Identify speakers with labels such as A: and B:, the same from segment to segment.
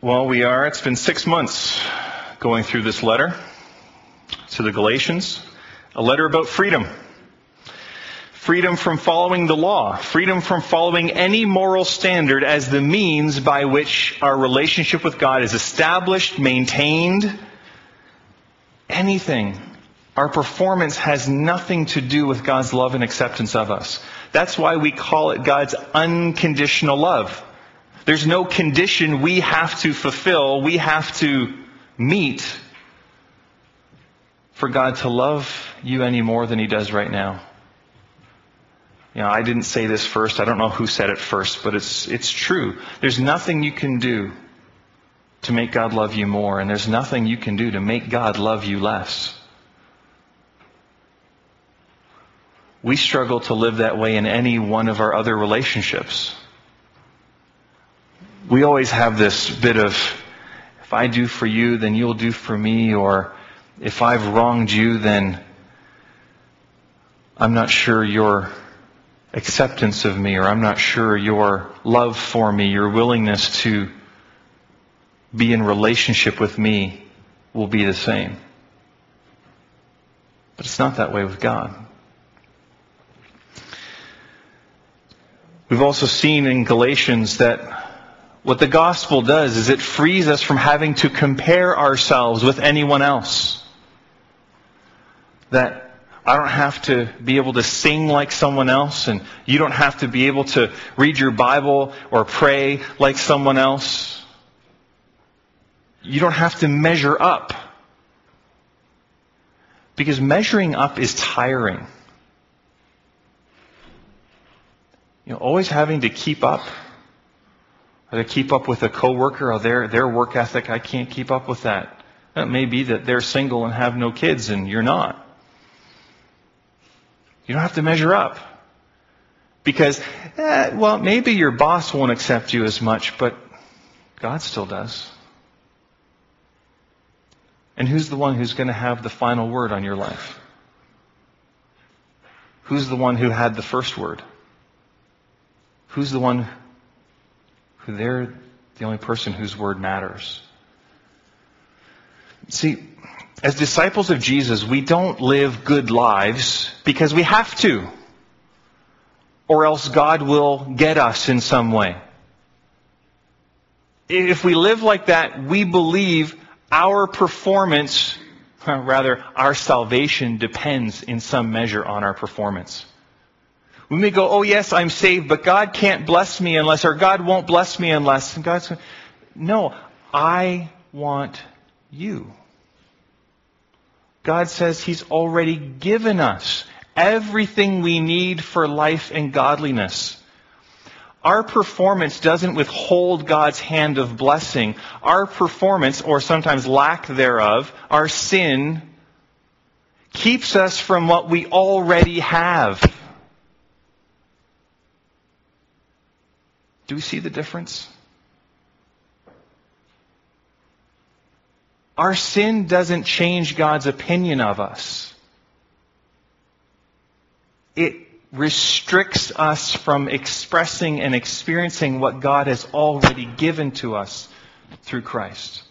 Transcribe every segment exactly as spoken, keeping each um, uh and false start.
A: Well, we are. It's been six months going through this letter to the Galatians, a letter about freedom. Freedom from following the law, freedom from following any moral standard as the means by which our relationship with God is established, maintained, anything. Our performance has nothing to do with God's love and acceptance of us. That's why we call it God's unconditional love. There's no condition we have to fulfill, we have to meet for God to love you any more than He does right now. You know, I didn't say this first. I don't know who said it first, but it's it's true. There's nothing you can do to make God love you more, and there's nothing you can do to make God love you less. We struggle to live that way in any one of our other relationships. We always have this bit of, if I do for you, then you'll do for me, or if I've wronged you, then I'm not sure your acceptance of me, or I'm not sure your love for me, your willingness to be in relationship with me will be the same. But it's not that way with God. We've also seen in Galatians that what the gospel does is it frees us from having to compare ourselves with anyone else. That I don't have to be able to sing like someone else, and you don't have to be able to read your Bible or pray like someone else. You don't have to measure up. Because measuring up is tiring. You know, always having to keep up. To keep up with a coworker, or their their work ethic, I can't keep up with that. It may be that they're single and have no kids and you're not. You don't have to measure up. Because, eh, well, maybe your boss won't accept you as much, but God still does. And who's the one who's going to have the final word on your life? Who's the one who had the first word? Who's the one who they're the only person whose word matters? See, as disciples of Jesus, we don't live good lives because we have to, or else God will get us in some way. If we live like that, we believe our performance, or rather our salvation, depends in some measure on our performance. We may go, oh yes, I'm saved, but God can't bless me unless, or God won't bless me unless. And God's going, no, I want you. God says He's already given us everything we need for life and godliness. Our performance doesn't withhold God's hand of blessing. Our performance, or sometimes lack thereof, our sin, keeps us from what we already have. Do we see the difference? Our sin doesn't change God's opinion of us. It restricts us from expressing and experiencing what God has already given to us through Christ.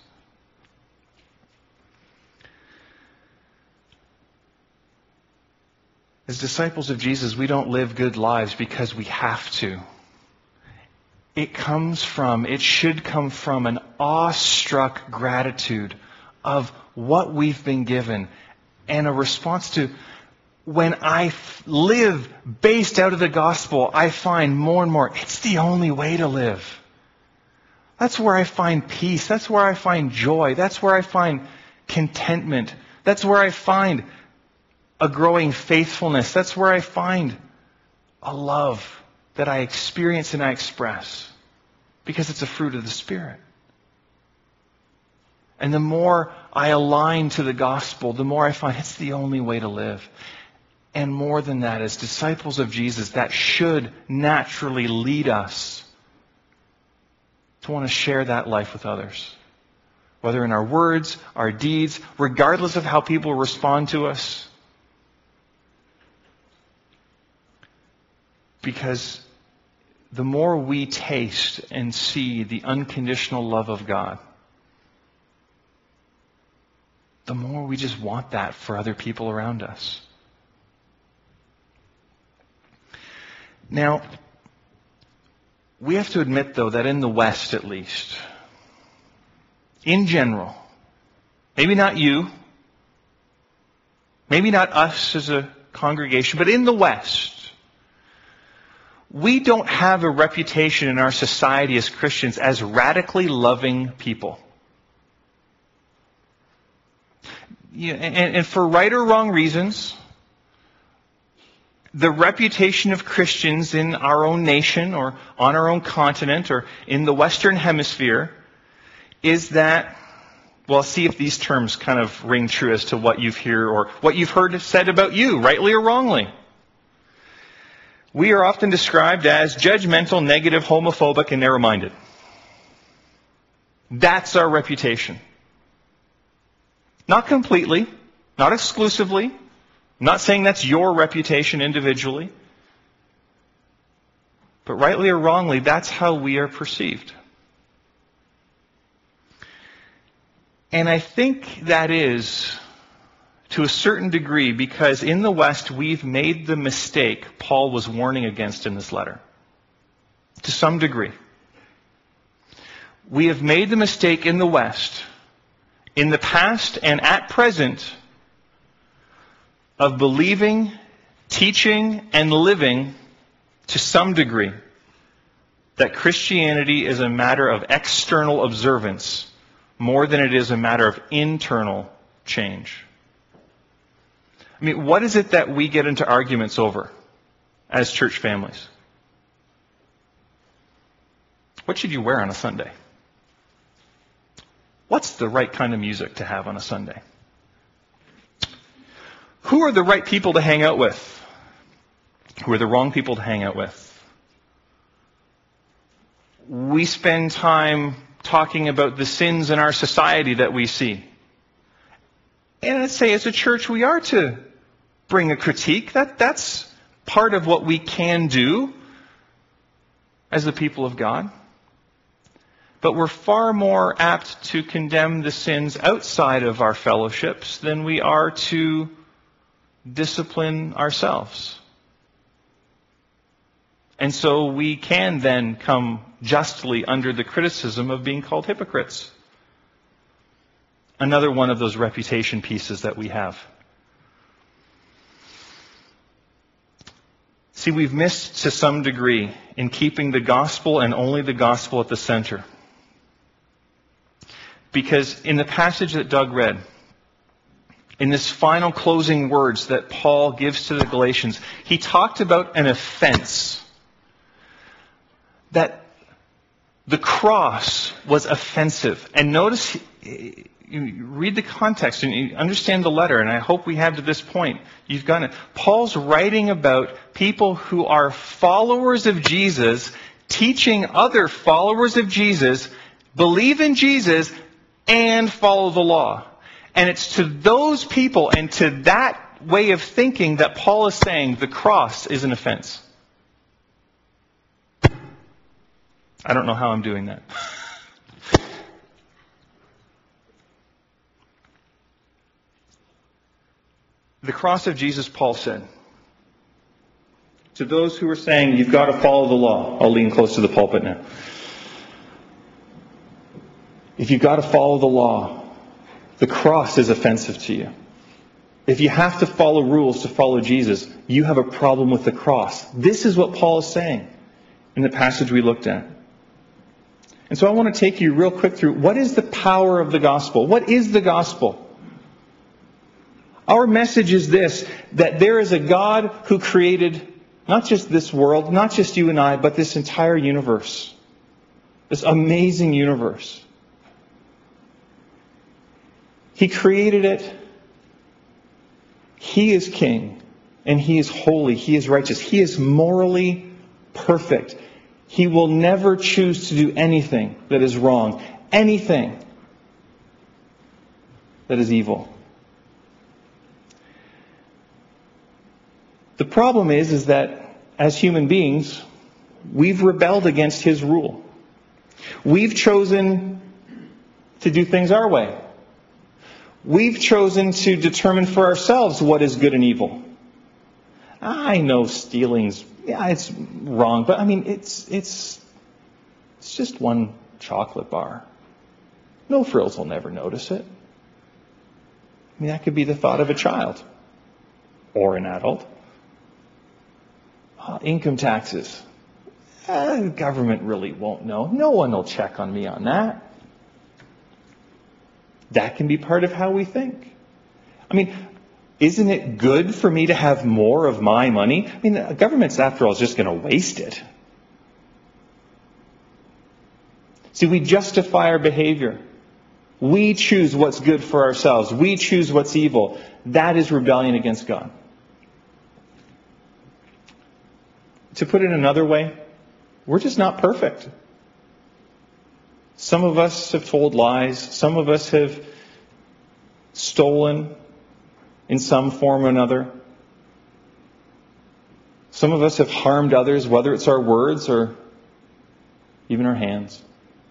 A: As disciples of Jesus, we don't live good lives because we have to. It comes from, it should come from an awestruck gratitude of what we've been given, and a response to, when I f- live based out of the gospel, I find more and more, it's the only way to live. That's where I find peace. That's where I find joy. That's where I find contentment. That's where I find a growing faithfulness. That's where I find a love that I experience and I express, because it's a fruit of the Spirit. And the more I align to the gospel, the more I find it's the only way to live. And more than that, as disciples of Jesus, that should naturally lead us to want to share that life with others. Whether in our words, our deeds, regardless of how people respond to us. Because the more we taste and see the unconditional love of God, the more we just want that for other people around us. Now, we have to admit, though, that in the West at least, in general, maybe not you, maybe not us as a congregation, but in the West, we don't have a reputation in our society as Christians as radically loving people. Yeah, and, and for right or wrong reasons, the reputation of Christians in our own nation or on our own continent or in the Western Hemisphere is that, well, see if these terms kind of ring true as to what you've heard or what you've heard said about you, rightly or wrongly. We are often described as judgmental, negative, homophobic, and narrow-minded. That's our reputation. Not completely, not exclusively. I'm not saying that's your reputation individually. But rightly or wrongly, that's how we are perceived. And I think that is, to a certain degree, because in the West we've made the mistake Paul was warning against in this letter. To some degree. We have made the mistake in the West, in the past and at present, of believing, teaching, and living to some degree that Christianity is a matter of external observance more than it is a matter of internal change. I mean, what is it that we get into arguments over as church families? What should you wear on a Sunday? What's the right kind of music to have on a Sunday? Who are the right people to hang out with? Who are the wrong people to hang out with? We spend time talking about the sins in our society that we see. And I'd say as a church we are to bring a critique. That, that's part of what we can do as the people of God. But we're far more apt to condemn the sins outside of our fellowships than we are to discipline ourselves. And so we can then come justly under the criticism of being called hypocrites. Another one of those reputation pieces that we have. See, we've missed to some degree in keeping the gospel and only the gospel at the center. Because in the passage that Doug read, in this final closing words that Paul gives to the Galatians, he talked about an offense. That the cross was offensive. And notice, you read the context and you understand the letter, and I hope we have to this point. You've got it. Paul's writing about people who are followers of Jesus, teaching other followers of Jesus, believe in Jesus, and follow the law. And it's to those people and to that way of thinking that Paul is saying the cross is an offense. I don't know how I'm doing that. The cross of Jesus, Paul said, to those who are saying you've got to follow the law. I'll lean close to the pulpit now. If you've got to follow the law, the cross is offensive to you. If you have to follow rules to follow Jesus, you have a problem with the cross. This is what Paul is saying in the passage we looked at. And so I want to take you real quick through what is the power of the gospel? What is the gospel? Our message is this, that there is a God who created not just this world, not just you and I, but this entire universe. This amazing universe. He created it. He is king. And He is holy. He is righteous. He is morally perfect. He will never choose to do anything that is wrong. Anything that is evil. The problem is, is that as human beings, We've rebelled against his rule. We've chosen to do things our way. We've chosen to determine for ourselves what is good and evil. I know stealing's, yeah, it's wrong, but I mean, it's it's it's just one chocolate bar. No frills will never notice it. I mean, that could be the thought of a child or an adult. Uh, income taxes. Uh, the government really won't know. No one will check on me on that. That can be part of how we think. I mean, isn't it good for me to have more of my money? I mean, the government's, after all, is just going to waste it. See, we justify our behavior. We choose what's good for ourselves. We choose what's evil. That is rebellion against God. To put it another way, we're just not perfect. Some of us have told lies. Some of us have stolen in some form or another. Some of us have harmed others, whether it's our words or even our hands.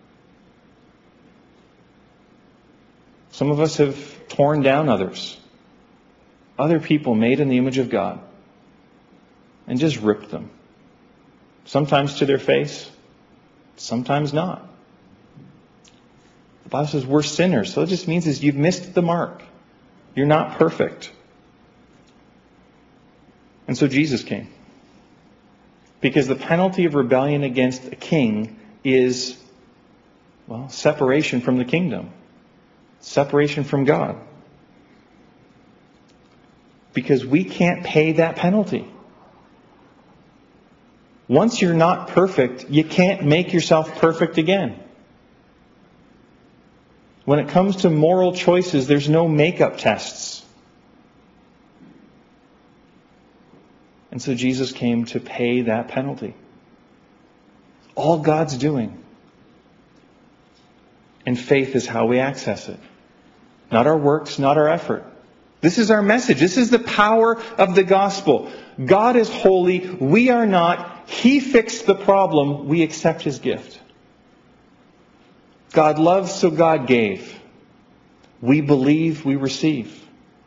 A: Some of us have torn down others, other people made in the image of God, and just ripped them. Sometimes to their face, sometimes not. The Bible says we're sinners. So it just means is you've missed the mark. You're not perfect. And so Jesus came. Because the penalty of rebellion against a king is, well, separation from the kingdom. Separation from God. Because we can't pay that penalty. Once you're not perfect, you can't make yourself perfect again. When it comes to moral choices, there's no makeup tests. And so Jesus came to pay that penalty. All God's doing. And faith is how we access it. Not our works, not our effort. This is our message. This is the power of the gospel. God is holy. We are not. He fixed the problem. We accept his gift. God loves, so God gave. We believe, we receive.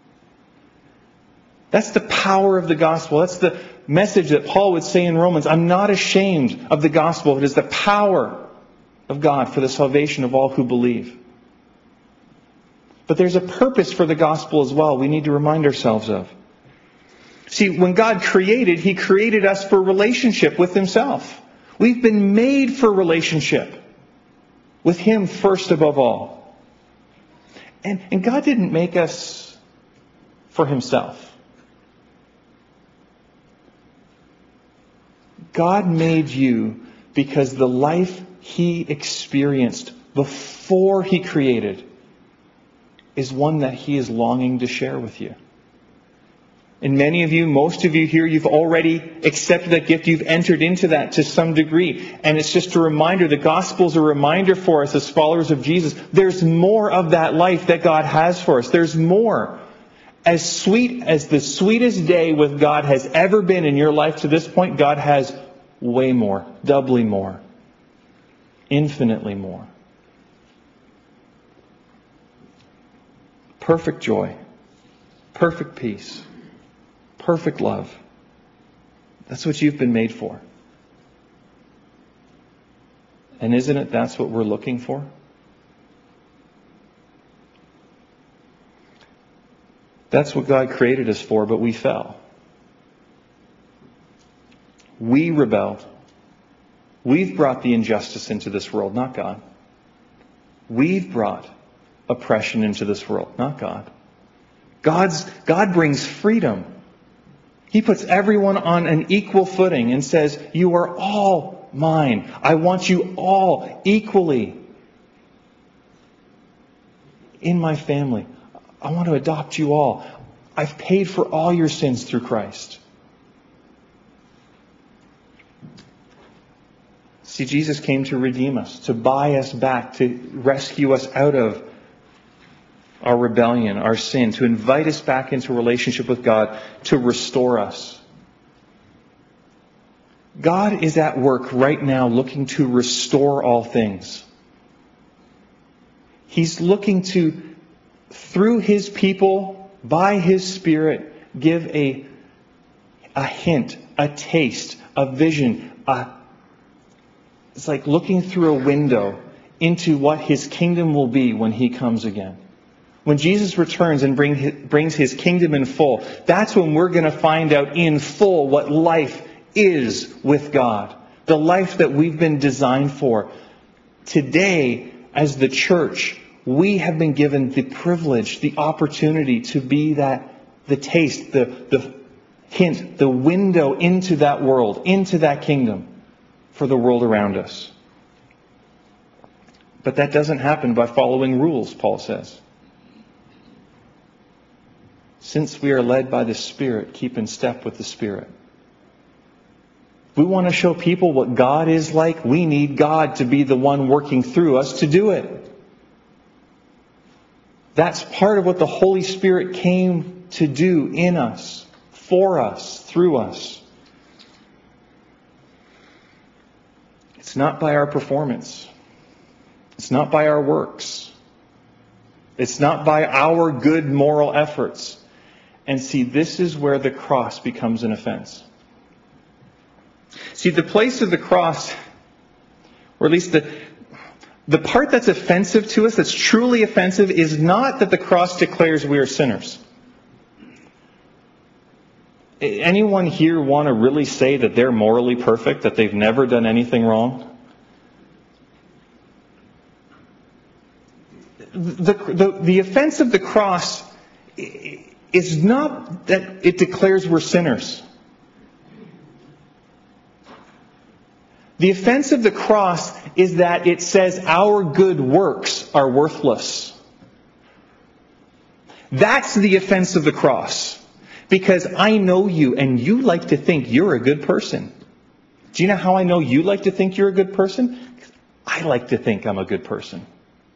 A: That's the power of the gospel. That's the message that Paul would say in Romans. I'm not ashamed of the gospel. It is the power of God for the salvation of all who believe. But there's a purpose for the gospel as well we need to remind ourselves of. See, when God created, he created us for relationship with himself. We've been made for relationship with him first above all. And, and God didn't make us for himself. God made you because the life he experienced before he created is one that he is longing to share with you. And many of you, most of you here, you've already accepted that gift. You've entered into that to some degree. And it's just a reminder. The gospel is a reminder for us as followers of Jesus. There's more of that life that God has for us. There's more. As sweet as the sweetest day with God has ever been in your life to this point, God has way more, doubly more, infinitely more. Perfect joy, perfect peace, perfect love. That's what you've been made for. And isn't it that's what we're looking for? That's what God created us for, but we fell. We rebelled. We've brought the injustice into this world, not God. We've brought oppression into this world, not God. God's, God brings freedom. He puts everyone on an equal footing and says, you are all mine. I want you all equally in my family. I want to adopt you all. I've paid for all your sins through Christ. See, Jesus came to redeem us, to buy us back, to rescue us out of our rebellion, our sin, to invite us back into relationship with God, to restore us. God is at work right now looking to restore all things. He's looking to, through His people, by His Spirit, give a, a hint, a taste, a vision. A, it's like looking through a window into what His kingdom will be when He comes again. When Jesus returns and bring his, brings His kingdom in full, that's when we're going to find out in full what life is with God. The life that we've been designed for. Today, as the church, we have been given the privilege, the opportunity to be that, the taste, the, the hint, the window into that world, into that kingdom for the world around us. But that doesn't happen by following rules, Paul says. Since we are led by the Spirit, keep in step with the Spirit. If we want to show people what God is like, we need God to be the one working through us to do it. That's part of what the Holy Spirit came to do in us, for us, through us. It's not by our performance. It's not by our works. It's not by our good moral efforts. And see, this is where the cross becomes an offense. See, the place of the cross, or at least the, the part that's offensive to us, that's truly offensive, is not that the cross declares we are sinners. Anyone here want to really say that they're morally perfect, that they've never done anything wrong? The, the, the offense of the cross is not that it declares we're sinners. The offense of the cross is that it says our good works are worthless. That's the offense of the cross. Because I know you and you like to think you're a good person. Do you know how I know you like to think you're a good person? I like to think I'm a good person.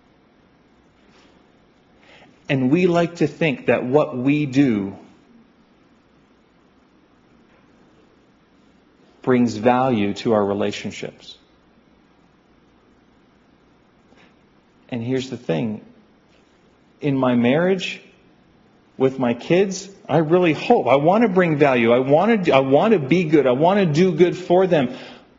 A: And we like to think that what we do brings value to our relationships. And here's the thing. In my marriage, with my kids, I really hope, I want to bring value. I want to, I want to be good. I want to do good for them.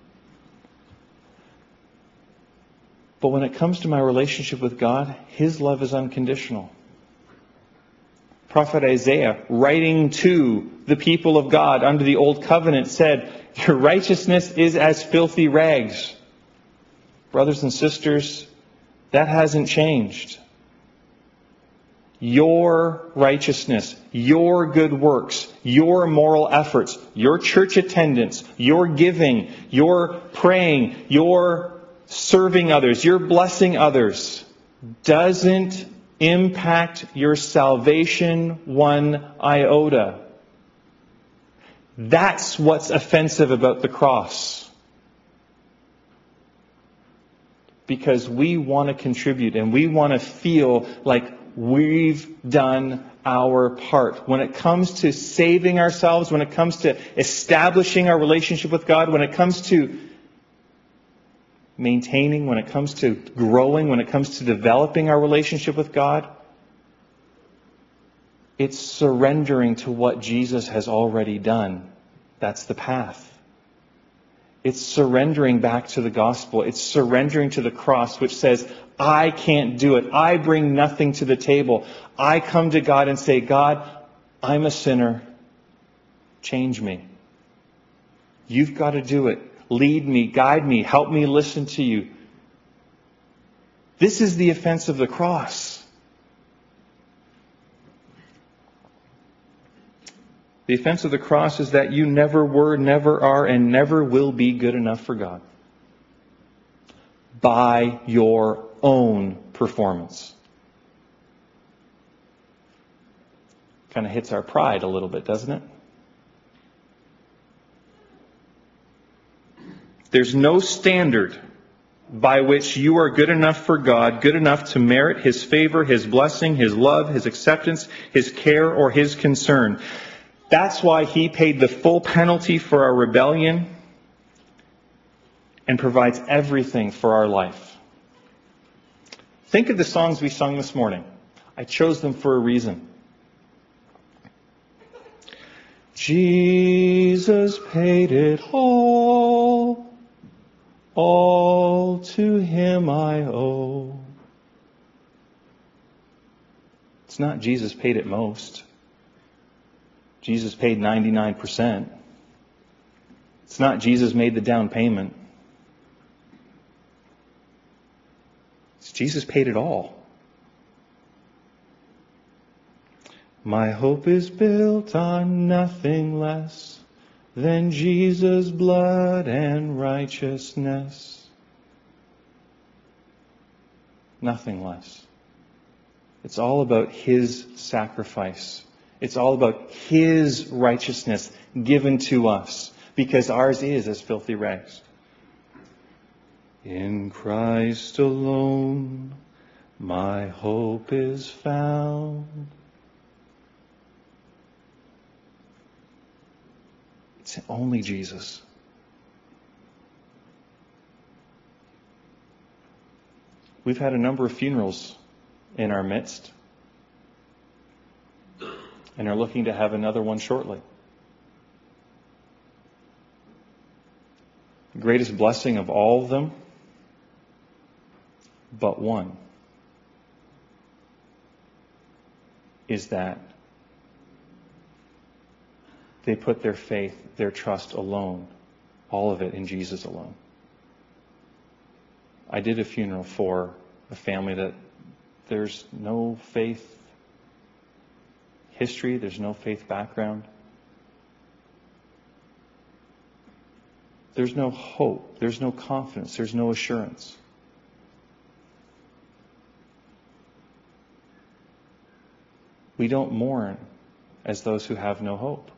A: But when it comes to my relationship with God, His love is unconditional. Prophet Isaiah, writing to the people of God under the Old Covenant, said, your righteousness is as filthy rags. Brothers and sisters, that hasn't changed. Your righteousness, your good works, your moral efforts, your church attendance, your giving, your praying, your serving others, your blessing others, doesn't impact your salvation one iota. That's what's offensive about the cross. Because we want to contribute and we want to feel like we've done our part. When it comes to saving ourselves, when it comes to establishing our relationship with God, when it comes to maintaining, when it comes to growing, when it comes to developing our relationship with God, it's surrendering to what Jesus has already done. That's the path. It's surrendering back to the gospel. It's surrendering to the cross, which says, I can't do it. I bring nothing to the table. I come to God and say, God, I'm a sinner. Change me. You've got to do it. Lead me, guide me, help me listen to you. This is the offense of the cross. The offense of the cross is that you never were, never are, and never will be good enough for God. By your own performance. Kind of hits our pride a little bit, doesn't it? There's no standard by which you are good enough for God, good enough to merit His favor, His blessing, His love, His acceptance, His care, or His concern. That's why He paid the full penalty for our rebellion. and provides everything for our life. Think of the songs we sung this morning. I chose them for a reason. Jesus paid it all, all to him I owe. It's not Jesus paid it most. Jesus paid ninety-nine percent. It's not Jesus made the down payment. It's Jesus paid it all. My hope is built on nothing less than Jesus' blood and righteousness. Nothing less. It's all about his sacrifice. It's all about his righteousness given to us, because ours is as filthy rags. In Christ alone, my hope is found. It's only Jesus. We've had a number of funerals in our midst, and are looking to have another one shortly. The greatest blessing of all of them, but one, is that they put their faith, their trust alone, all of it in Jesus alone. I did a funeral for a family that there's no faith history, there's no faith background. There's no hope, there's no confidence, there's no assurance. We don't mourn as those who have no hope,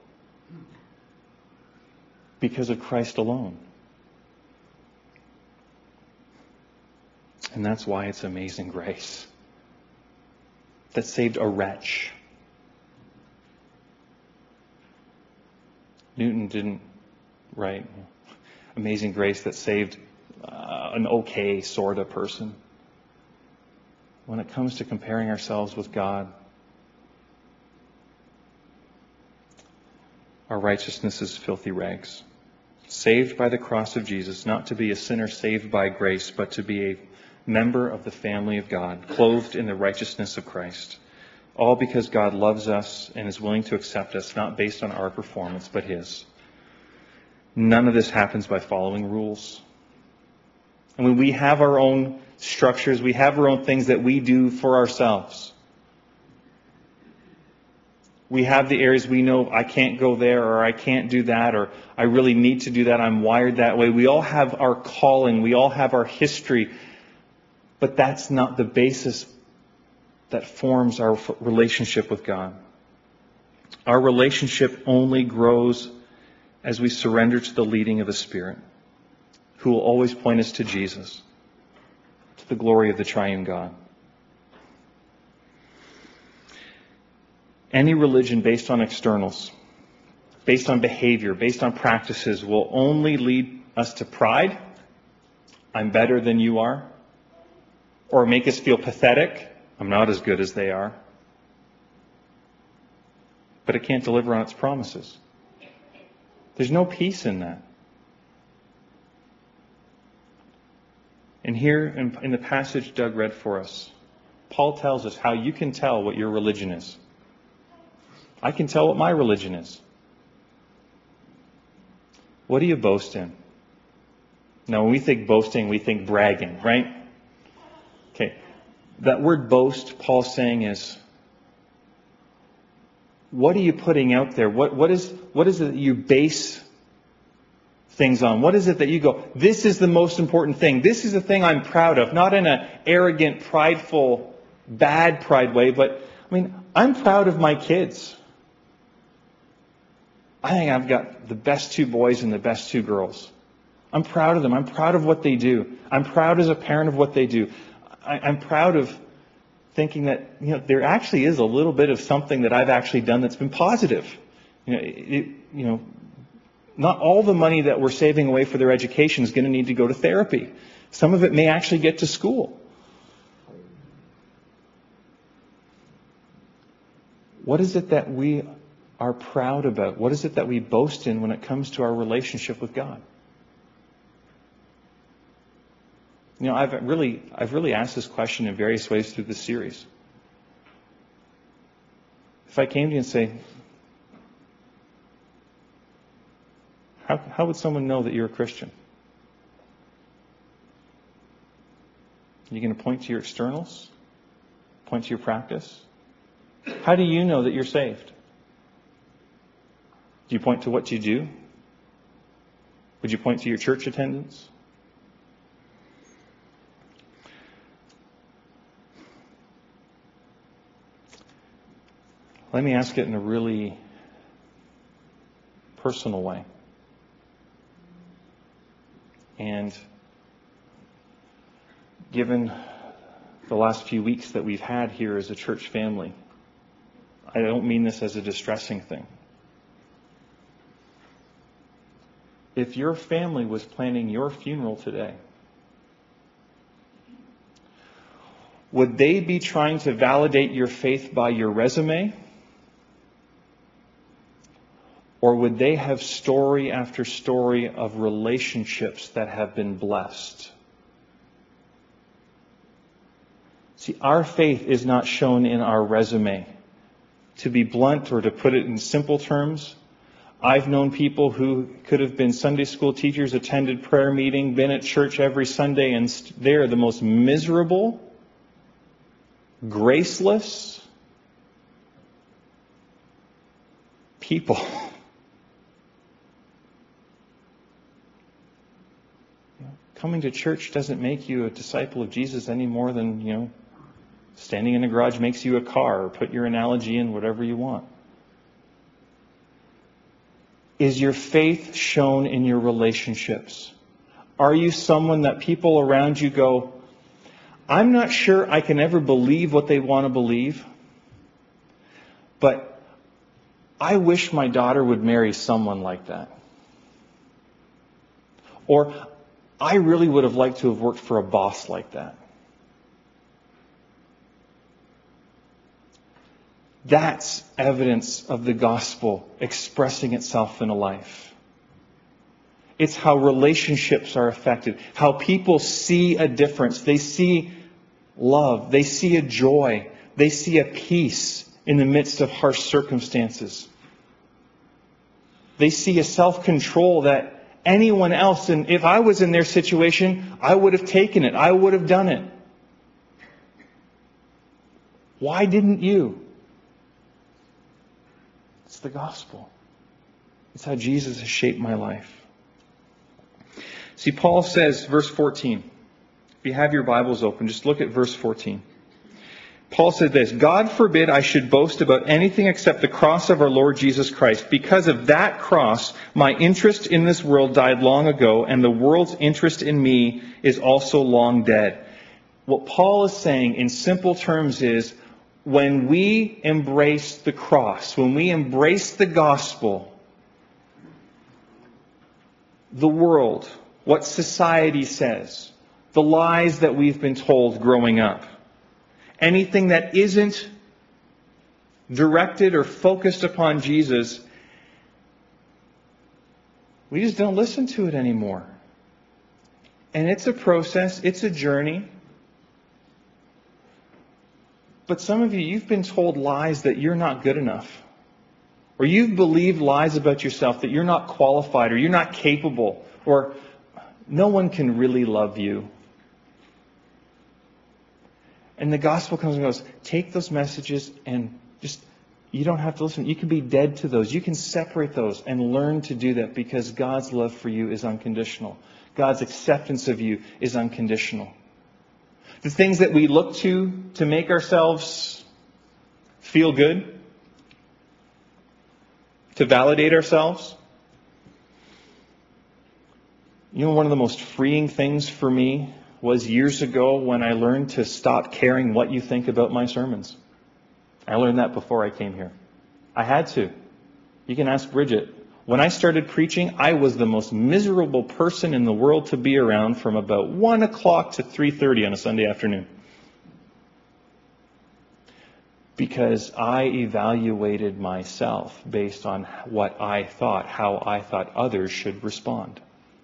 A: because of Christ alone. And that's why it's amazing grace that saved a wretch. Newton didn't write Amazing Grace that saved uh, an okay sort of person. When it comes to comparing ourselves with God, our righteousness is filthy rags. Saved by the cross of Jesus, not to be a sinner saved by grace, but to be a member of the family of God, clothed in the righteousness of Christ. All because God loves us and is willing to accept us, not based on our performance, but his. None of this happens by following rules. I mean, we have our own structures, we have our own things that we do for ourselves. We have the areas we know I can't go there, or I can't do that, or I really need to do that, I'm wired that way. We all have our calling, we all have our history, but that's not the basis that forms our relationship with God. Our relationship only grows as we surrender to the leading of the Spirit, who will always point us to Jesus, to the glory of the triune God. Any religion based on externals, based on behavior, based on practices, will only lead us to pride. I'm better than you are. Or make us feel pathetic. I'm not as good as they are. But it can't deliver on its promises. There's no peace in that. And here in, in the passage Doug read for us, Paul tells us how you can tell what your religion is. I can tell what my religion is. What do you boast in? Now, when we think boasting, we think bragging, right? Okay. That word boast, Paul's saying, is, what are you putting out there? What, what is, what is it that you base things on? What is it that you go, this is the most important thing. This is the thing I'm proud of. Not in an arrogant, prideful, bad pride way, but, I mean, I'm proud of my kids. I think I've got the best two boys and the best two girls. I'm proud of them. I'm proud of what they do. I'm proud as a parent of what they do. I, I'm proud of thinking that, you know, there actually is a little bit of something that I've actually done that's been positive. You know, it, you know, Not all the money that we're saving away for their education is going to need to go to therapy. Some of it may actually get to school. What is it that we are proud about? What is it that we boast in when it comes to our relationship with God? You know, I've really, I've really asked this question in various ways through this series. If I came to you and say, how, how would someone know that you're a Christian? Are you going to point to your externals? Point to your practice? How do you know that you're saved? Do you point to what you do? Would you point to your church attendance? Let me ask it in a really personal way. And given the last few weeks that we've had here as a church family, I don't mean this as a distressing thing. If your family was planning your funeral today, would they be trying to validate your faith by your resume? Or would they have story after story of relationships that have been blessed? See, our faith is not shown in our resume. To be blunt, or to put it in simple terms, I've known people who could have been Sunday school teachers, attended prayer meeting, been at church every Sunday, and they're the most miserable, graceless people. Coming to church doesn't make you a disciple of Jesus any more than, you know, standing in a garage makes you a car, or put your analogy in whatever you want. Is your faith shown in your relationships? Are you someone that people around you go, I'm not sure I can ever believe what they want to believe, but I wish my daughter would marry someone like that. Or, I really would have liked to have worked for a boss like that. That's evidence of the gospel expressing itself in a life. It's how relationships are affected, how people see a difference. They see love, they see a joy, they see a peace in the midst of harsh circumstances. They see a self-control that anyone else, and if I was in their situation, I would have taken it. I would have done it. Why didn't you? It's the gospel. It's how Jesus has shaped my life. See, Paul says, verse fourteen. If you have your Bibles open, just look at verse fourteen. Paul said this, God forbid I should boast about anything except the cross of our Lord Jesus Christ. Because of that cross, my interest in this world died long ago, and the world's interest in me is also long dead. What Paul is saying in simple terms is, when we embrace the cross, when we embrace the gospel, the world, what society says, the lies that we've been told growing up, anything that isn't directed or focused upon Jesus, we just don't listen to it anymore. And it's a process, it's a journey. But some of you, you've been told lies that you're not good enough. Or you've believed lies about yourself that you're not qualified, or you're not capable, or no one can really love you. And the gospel comes and goes, take those messages and just, you don't have to listen. You can be dead to those. You can separate those and learn to do that, because God's love for you is unconditional. God's acceptance of you is unconditional. The things that we look to to make ourselves feel good, to validate ourselves. You know, one of the most freeing things for me was years ago when I learned to stop caring what you think about my sermons. I learned that before I came here. I had to. You can ask Bridget. When I started preaching, I was the most miserable person in the world to be around from about one o'clock to three thirty on a Sunday afternoon. Because I evaluated myself based on what I thought, how I thought others should respond.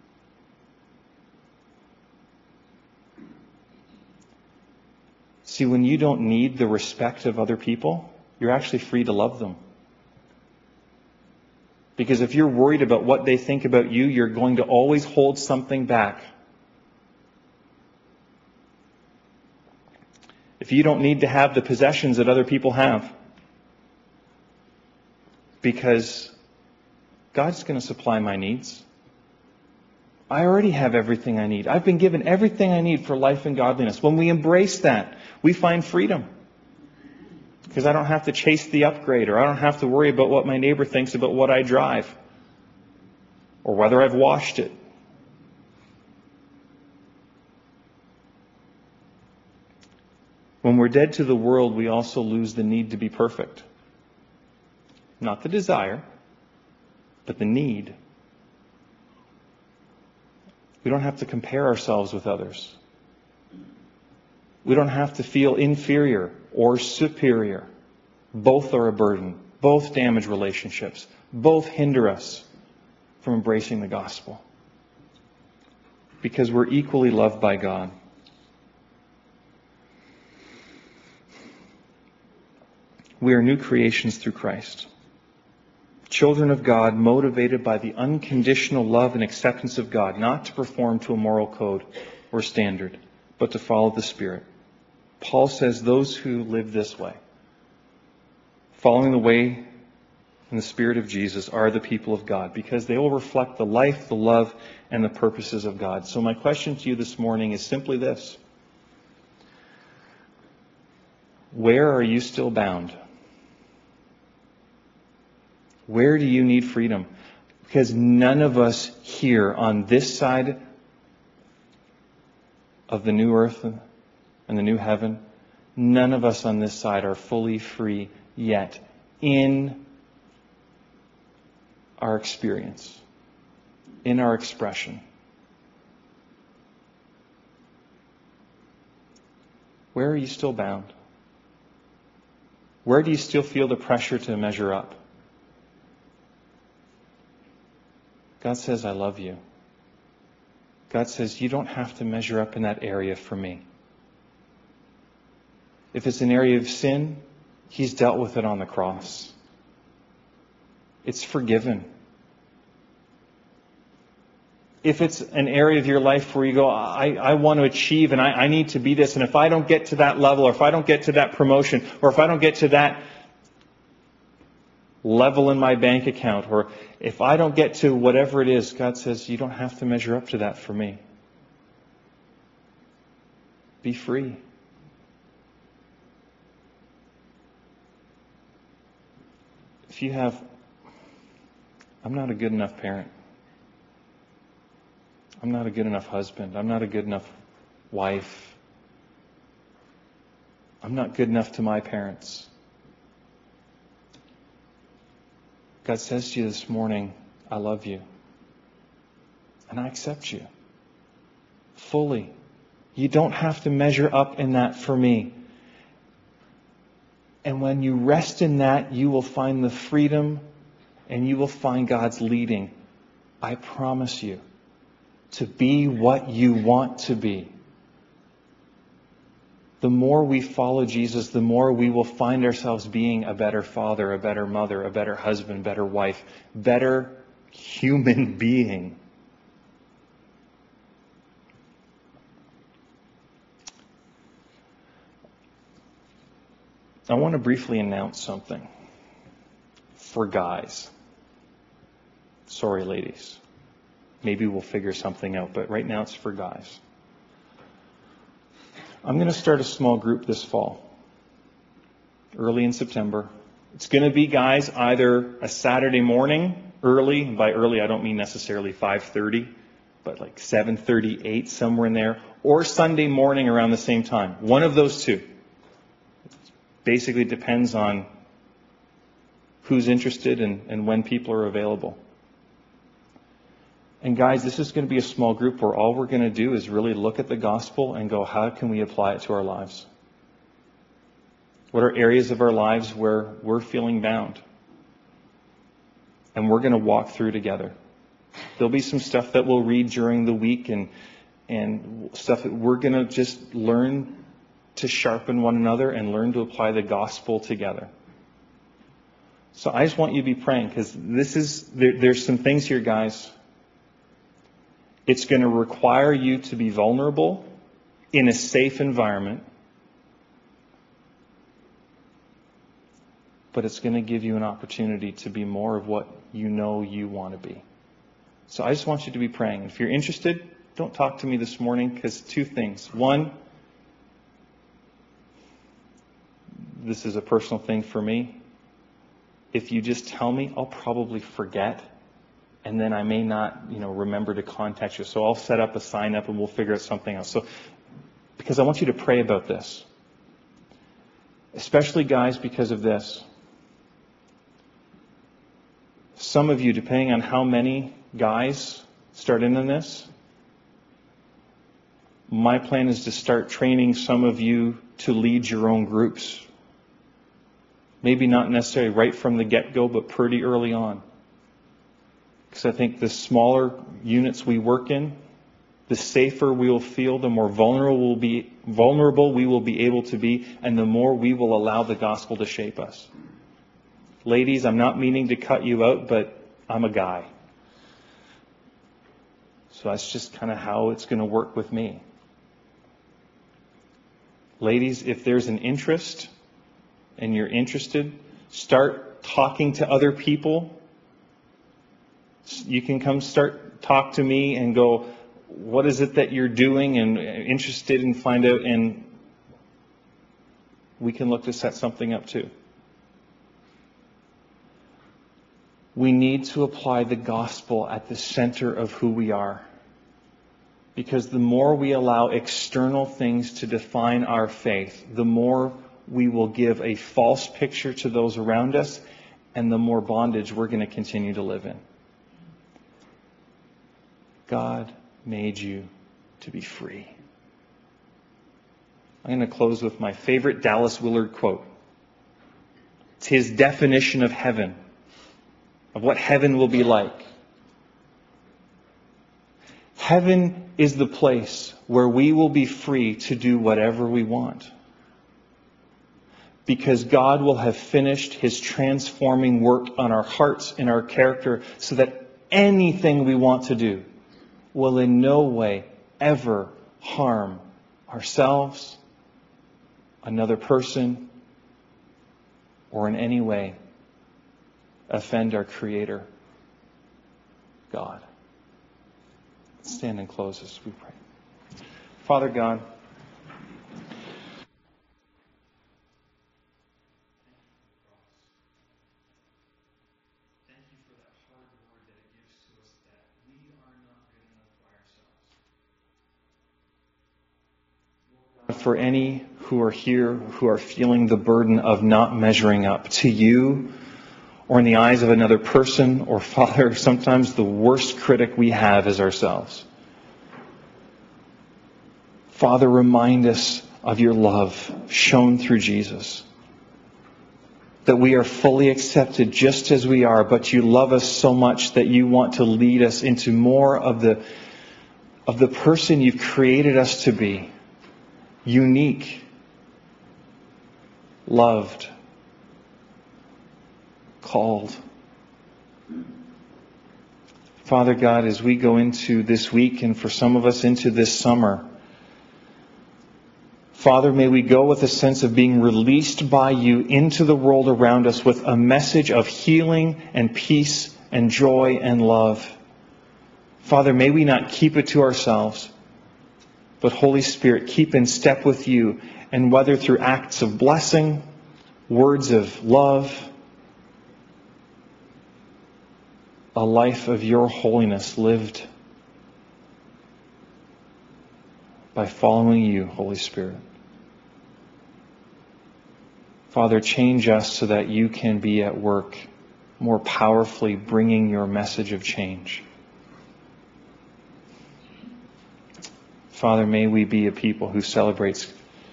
A: See, when you don't need the respect of other people, you're actually free to love them. Because if you're worried about what they think about you, you're going to always hold something back. If you don't need to have the possessions that other people have, because God's going to supply my needs. I already have everything I need. I've been given everything I need for life and godliness. When we embrace that, we find freedom. Because I don't have to chase the upgrade, or I don't have to worry about what my neighbor thinks about what I drive, or whether I've washed it. When we're dead to the world, we also lose the need to be perfect. Not the desire, but the need. We don't have to compare ourselves with others. We don't have to feel inferior or superior. Both are a burden. Both damage relationships. Both hinder us from embracing the gospel. Because we're equally loved by God. We are new creations through Christ. Children of God, motivated by the unconditional love and acceptance of God, not to perform to a moral code or standard, but to follow the Spirit. Paul says those who live this way, following the way and the Spirit of Jesus, are the people of God, because they will reflect the life, the love, and the purposes of God. So my question to you this morning is simply this. Where are you still bound? Where do you need freedom? Because none of us here on this side of the new earth and the new heaven, none of us on this side are fully free yet in our experience, in our expression. Where are you still bound? Where do you still feel the pressure to measure up? God says, I love you. God says, you don't have to measure up in that area for me. If it's an area of sin, He's dealt with it on the cross. It's forgiven. If it's an area of your life where you go, I, I want to achieve and I, I need to be this, and if I don't get to that level, or if I don't get to that promotion, or if I don't get to that level in my bank account, or if I don't get to whatever it is, God says, you don't have to measure up to that for me. Be free. If you have, I'm not a good enough parent. I'm not a good enough husband. I'm not a good enough wife. I'm not good enough to my parents. God says to you this morning, I love you. And I accept you. Fully. You don't have to measure up in that for me. And when you rest in that, you will find the freedom and you will find God's leading. I promise you. To be what you want to be. The more we follow Jesus, the more we will find ourselves being a better father, a better mother, a better husband, better wife, better human being. I want to briefly announce something for guys. Sorry, ladies. Maybe we'll figure something out, but right now it's for guys. I'm going to start a small group this fall, early in September. It's going to be, guys, either a Saturday morning, early, and by early I don't mean necessarily five thirty, but like seven thirty, eight, somewhere in there, or Sunday morning around the same time. One of those two. It basically depends on who's interested and, and when people are available. And guys, this is going to be a small group where all we're going to do is really look at the gospel and go, how can we apply it to our lives? What are areas of our lives where we're feeling bound? And we're going to walk through together. There'll be some stuff that we'll read during the week and and stuff that we're going to just learn to sharpen one another and learn to apply the gospel together. So I just want you to be praying, because this is there, there's some things here, guys. It's going to require you to be vulnerable in a safe environment, but it's going to give you an opportunity to be more of what you know you want to be. So I just want you to be praying. If you're interested, don't talk to me this morning, because two things. One, this is a personal thing for me. If you just tell me, I'll probably forget, and then I may not, you know, remember to contact you. So I'll set up a sign up and we'll figure out something else. So, because I want you to pray about this. Especially guys, because of this. Some of you, depending on how many guys start in on this, my plan is to start training some of you to lead your own groups. Maybe not necessarily right from the get-go, but pretty early on. Because I think the smaller units we work in, the safer we will feel, the more vulnerable we'll be, vulnerable we will be able to be, and the more we will allow the gospel to shape us. Ladies, I'm not meaning to cut you out, but I'm a guy. So that's just kind of how it's going to work with me. Ladies, if there's an interest and you're interested, start talking to other people. You can come start talk to me and go, what is it that you're doing and interested in find out, and we can look to set something up too. We need to apply the gospel at the center of who we are. Because the more we allow external things to define our faith, the more we will give a false picture to those around us, and the more bondage we're going to continue to live in. God made you to be free. I'm going to close with my favorite Dallas Willard quote. It's his definition of heaven, of what heaven will be like. Heaven is the place where we will be free to do whatever we want. Because God will have finished His transforming work on our hearts and our character, so that anything we want to do will in no way ever harm ourselves, another person, or in any way offend our Creator, God. Let's stand and close as we pray. Father God, for any who are here who are feeling the burden of not measuring up to you, or in the eyes of another person, or Father, sometimes the worst critic we have is ourselves. Father, remind us of your love shown through Jesus. That we are fully accepted just as we are, but you love us so much that you want to lead us into more of the, of the person you've created us to be. Unique, loved, called. Father God, as we go into this week, and for some of us into this summer, Father, may we go with a sense of being released by you into the world around us with a message of healing and peace and joy and love. Father, may we not keep it to ourselves, but Holy Spirit, keep in step with you, and whether through acts of blessing, words of love, a life of your holiness lived by following you, Holy Spirit. Father, change us so that you can be at work more powerfully bringing your message of change. Father, may we be a people who celebrates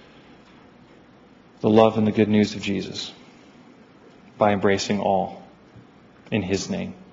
A: the love and the good news of Jesus by embracing all in His name.